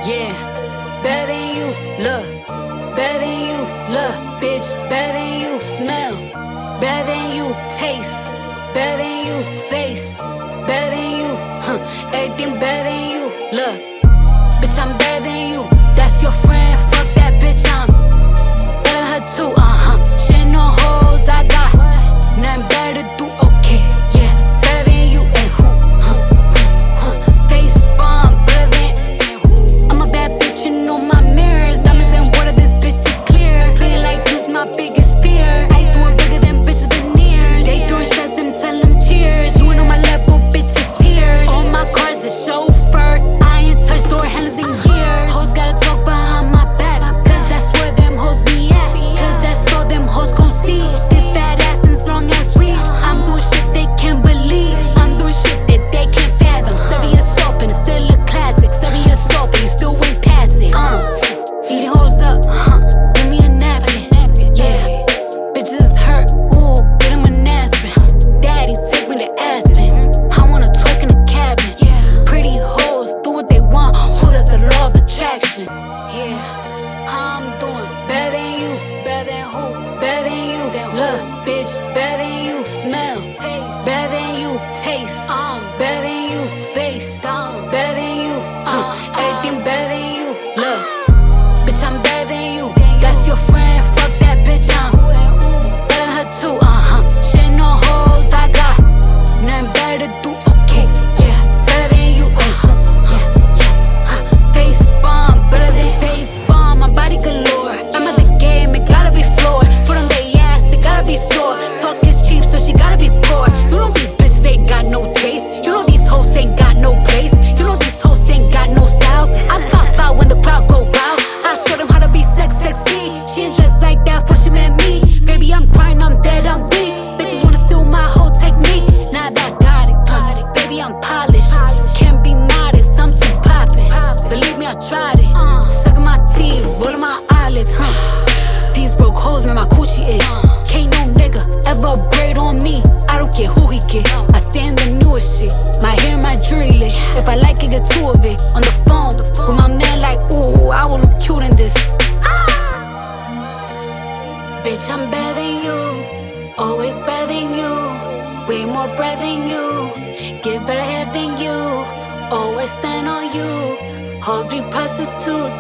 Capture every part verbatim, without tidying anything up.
Yeah, better than you, look. Better than you, look, bitch. Better than you, smell. Better than you, taste. Better than you, face. Better than you, huh? Everything better than you, look. Bitch, I'm better than you. That's your friend, fuck that bitch, I'm better than her too, uh-huh. She ain't no hoes, I got nothing better to do, okay, yeah. Better than you, and who, huh, huh, huh. Face bomb, better than, and who. I'm a bad bitch, you know my mirrors. Diamonds and water, this bitch is clear. Clear like you's my biggest fear. I doing bigger than bitches veneers. They throwing shots, them tell them cheers. You ain't on my level, bitch, it's tears. All my cars is chauffeur. I ain't touch door handles in gear. Hoes gotta talk behind my back, cause that's where them hoes be at. Cause that's all them hoes gon' see. This fat ass as long as we. I'm doing shit they can't believe. I'm doing shit that they can't fathom. Seven years off and it's still a classic. Seven years off and you still ain't pass it. Uh, eat hoes up, huh? Give me a napkin. Yeah, bitches hurt. Ooh, get him an aspirin. Daddy, take me to Aspen. I wanna twerk in the cabin. Pretty hoes do what they want. Who that's a law of attraction? Yeah, how I'm doing? Better than you. Better than who? Better than you. Look, bitch, better than you. Smell. Taste. Better than you. Taste. Um. Better than you. Face. Um. Better than you. Uh. Everything better than you. Look, bitch, I'm better than you. That's your friend. Fuck that bitch, I'm better than her too. Uh huh. She ain't no hoes, I got nothing better to do. Okay, yeah, better than you. Uh huh. Yeah, yeah. Huh. Face bomb, better than face bomb. My body galore. I'm at the game, it gotta be floored. Put on their ass, it gotta be sore. Talk is cheap, so she gotta be poor. You know these bitches ain't got no taste. You know these hoes ain't got no place. You know these hoes ain't got no style. I pop out when the crowd go wild. I show them how to be sex sexy. She ain't dressed like that for she met me. Baby, I'm crying, I'm dead, I'm weak. Bitches wanna steal my whole technique. Nah, that got it. Uh, baby, I'm polished. Can't be modest, I'm too poppin'. Believe me, I tried it. Sucking my teeth, rolling my eyelids, huh? These broke hoes make my coochie itch. Can't no nigga ever upgrade on me. I don't care who he get. I stand the newest shit. My hair, my jewelry lit. If I like it, get two of it. On the phone with my man, like, ooh, I will look cute in this. Bitch, I'm better than you. Always better than you. Way more bread than you. Get better head than you. Always stand on you. Hoes be prostitutes.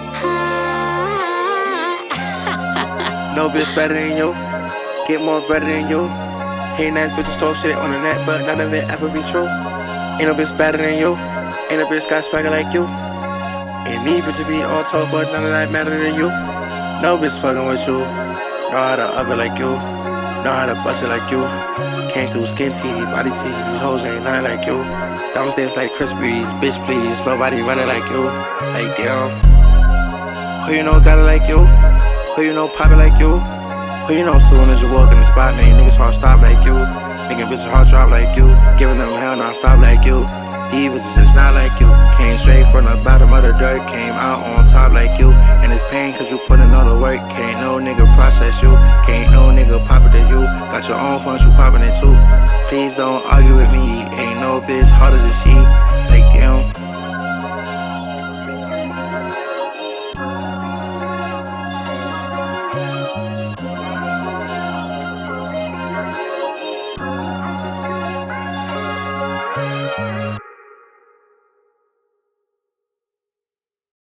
No bitch better than you. Get more better than you. Hating ass bitches talk shit on the net, but none of it ever be true. Ain't no bitch better than you. Ain't no bitch got swagger like you. Ain't me bitch to be on top, but none of that matter than you. No bitch fucking with you. Know how to up it like you. Know how to bust it like you. Came through skin teeth, body teeth. These hoes ain't nothing like you. Diamonds dance like Chris Breeze. Bitch please, nobody running like you. Like damn. Who you know got it like you? Who you know pop it like you? Who you know soon as you walk in the spot, man, niggas hard stop like you. Making bitches hard drop like you. Giving them hell non-stop like you. These bitches is not like you. Came straight from the bottom of the dirt. Came out on top like you. And it's pain cause you put in all the work. Can't no nigga process you. Can't no nigga pop it to you. Got your own funds, you popping it too. Please don't argue.